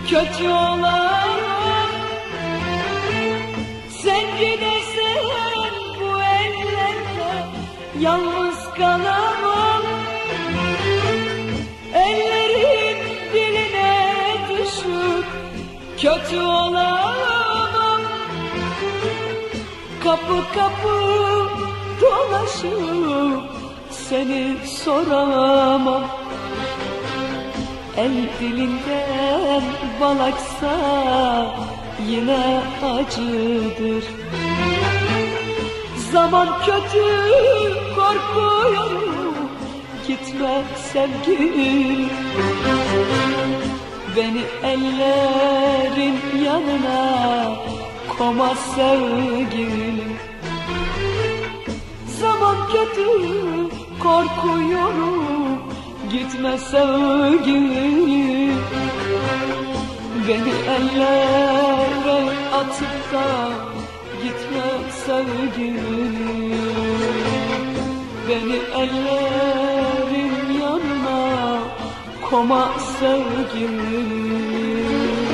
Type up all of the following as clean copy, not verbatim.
kötü olamam. Sen gidersen bu ellerde yalnız kalamam. Ellerin diline düşüp kötü olamam. Kapı kapı dolaşıp seni soramam. El dilinden bal aksa yine acıdır. Zaman kötü, korkuyorum, gitme sevgilim. Beni ellerin yanına koma sevgilim. Zaman kötü, korkuyorum, gitme sevgilim. Beni ellere atıp da gitme sevgilim. Beni ellerin yanına koma sevgilim.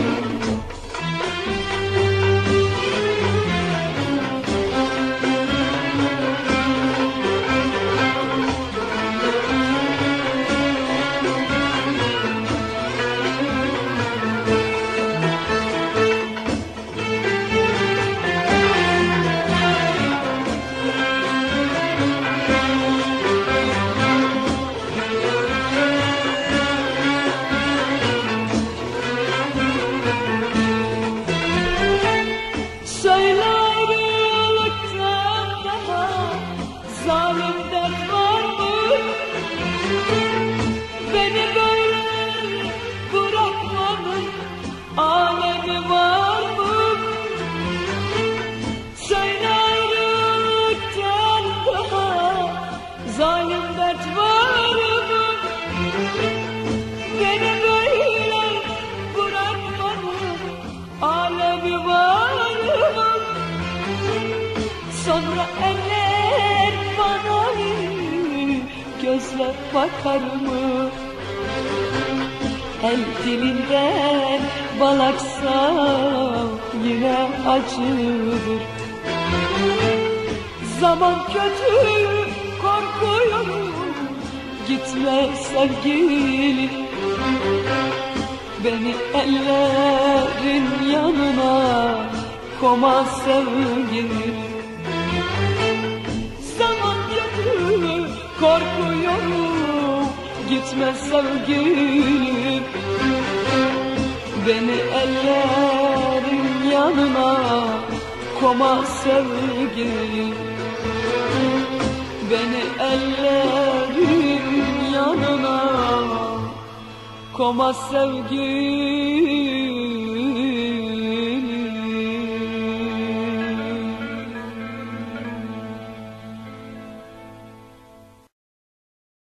Söyle ayrılıktan daha zalim dert var mı? Beni böyle bırakmanın alemi var mı? Söyle ayrılıktan daha zalim dert var mı? Beni böyle bırakmanın alemi var mı? Sonra eller bana gözle bakar mı? El dilinden bal aksa yine acıdır. Zaman kötü, korkuyorum, gitme sevgilim. Beni ellerin yanına koma sevgilim. Zaman kötü, korkuyorum, gitme sevgilim. Beni ellerin yanına koma sevgilim. Beni ellerin yanına koma sevgilim.